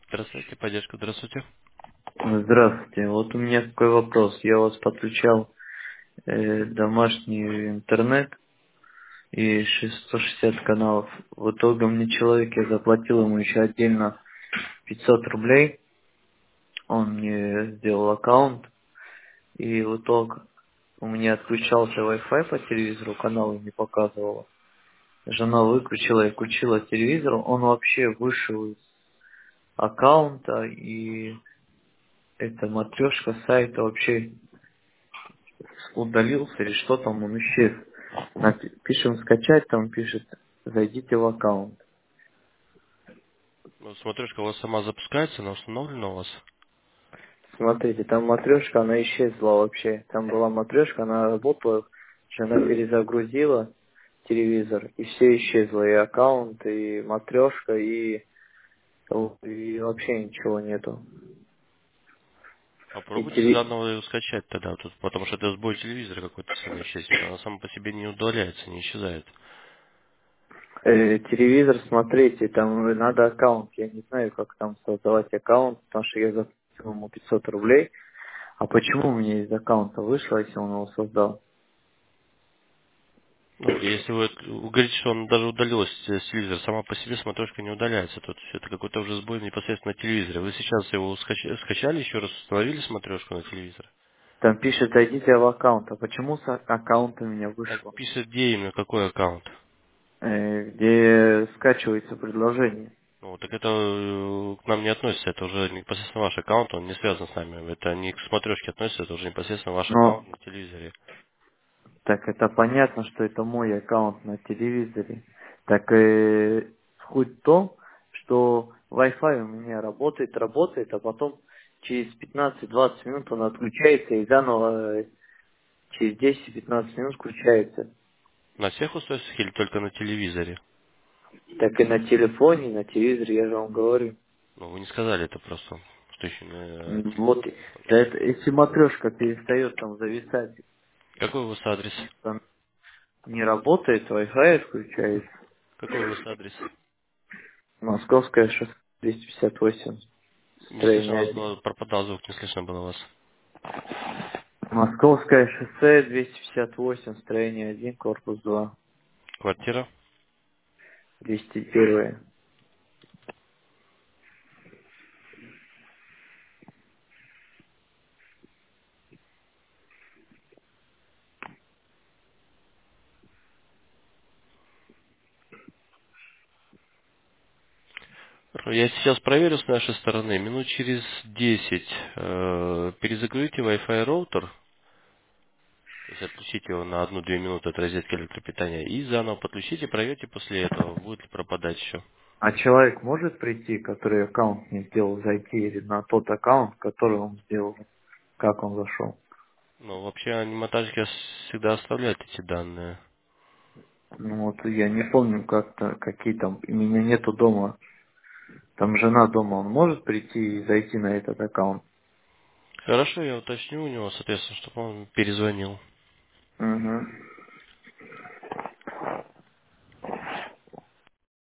Здравствуйте, поддержка, здравствуйте. Здравствуйте. Вот у меня такой вопрос. Я у вас подключал домашний интернет и 160 каналов. В итоге мне человек, я заплатил ему еще отдельно 500 рублей. Он мне сделал аккаунт. И в итоге у меня отключался Wi-Fi по телевизору, каналы не показывало. Жена выключила и включила телевизор. Он вообще вышел из аккаунта, и эта матрешка сайта вообще удалился или что там, он исчез. Пишем скачать, там пишет, зайдите в аккаунт. Ну, смотришь, у вас сама запускается, она установлена у вас. Смотрите, там матрешка, она исчезла вообще. Там была матрешка, она работала, жена перезагрузила телевизор, и все исчезло, и аккаунт, и матрешка, и вообще ничего нету. И Попробуйте заново ее скачать тогда, тут, потому что это сбой телевизора какой-то сам исчезнет. Она сама по себе не удаляется, не исчезает. телевизор, смотрите, там надо аккаунт. Я не знаю, как там создавать аккаунт, потому что я заплатил ему 500 рублей. А почему у меня из аккаунта вышло, если он его создал? Ну, если вы говорите, что он даже удалилась с телевизора, сама по себе смотрешка не удаляется. Тут это какой-то уже сбой непосредственно на телевизоре. Вы сейчас его скачали, еще раз установили смотрешку на телевизор? Там пишет, зайдите в аккаунт. А почему с аккаунта у меня Так вышло? пишет, где именно, какой аккаунт. Где скачивается предложение. Ну, так это к нам не относится, это уже непосредственно ваш аккаунт, он не связан с нами. Это не к смотрешке относится, это уже непосредственно ваш Но аккаунт на телевизоре. так это понятно, что это мой аккаунт на телевизоре. Так суть в том, что Wi-Fi у меня работает, а потом через 15-20 минут он отключается и заново через 10-15 минут включается. На всех устройствах или только на телевизоре? Так и на телефоне, и на телевизоре, я же вам говорю. Ну, вы не сказали это просто, что еще на Вот, телевизоре. да это, если матрешка перестает там зависать, Какой у вас адрес? там не работает, Wi-Fi отключается. Какой у вас адрес? Московская шоссе 258, Не слышно строение вас 1. было, пропадал звук, не слышно было вас. Московское шоссе 258, строение 1, корпус 2, Квартира? 201. Я сейчас проверю с нашей стороны. Минут через 10 перезагрузите Wi-Fi роутер, то есть отключите его на 1-2 минуты от розетки электропитания и заново подключите, проверьте после этого, будет ли пропадать еще. А человек может прийти, который аккаунт не сделал, зайти или на тот аккаунт, который он сделал, как он зашел? Ну, вообще, аниматажники всегда оставляют эти данные. Ну вот я не помню, как-то, какие там, и меня нету дома. Там жена дома, он может прийти и зайти на этот аккаунт? Хорошо, я уточню у него, соответственно, чтобы он перезвонил. Угу.